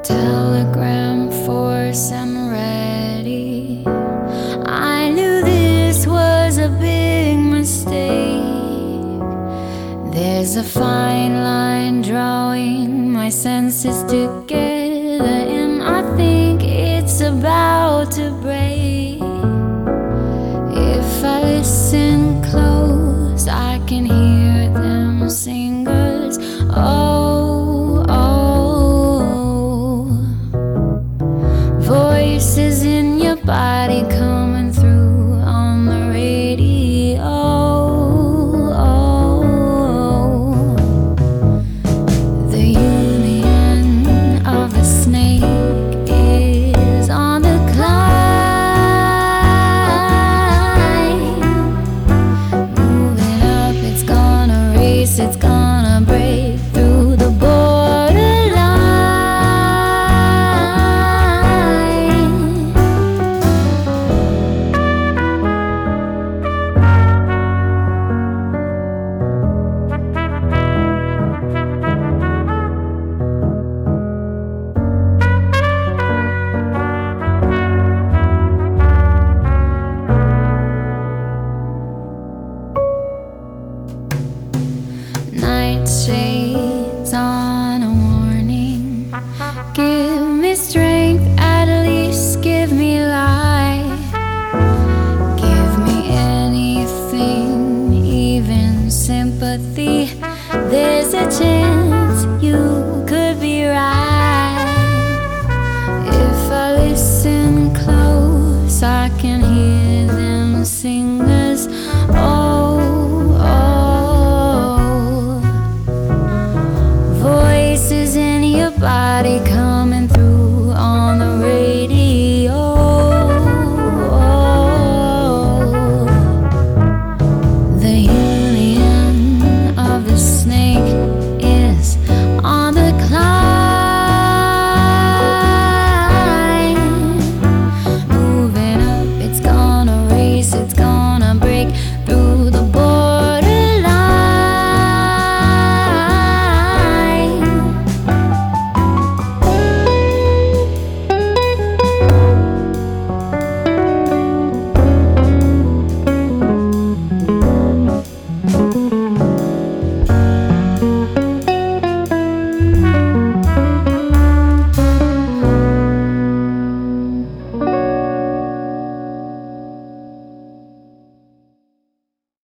Telegram force, I'm ready. I knew this was a big mistake. There's a fine line drawing my senses together, and I think it's about to break. If I listen close, I can hear them sing 'cause voices in your body coming through on the radio. The union of the snake is on the climb. Moving up, it's gonna race, it's gonna break through the borderline. Nightshades on a warning. Give me strength, at least give me life. Give me anything, even sympathy. There's a chance you could be right. If I listen close, I can hear them sing as voices in your body.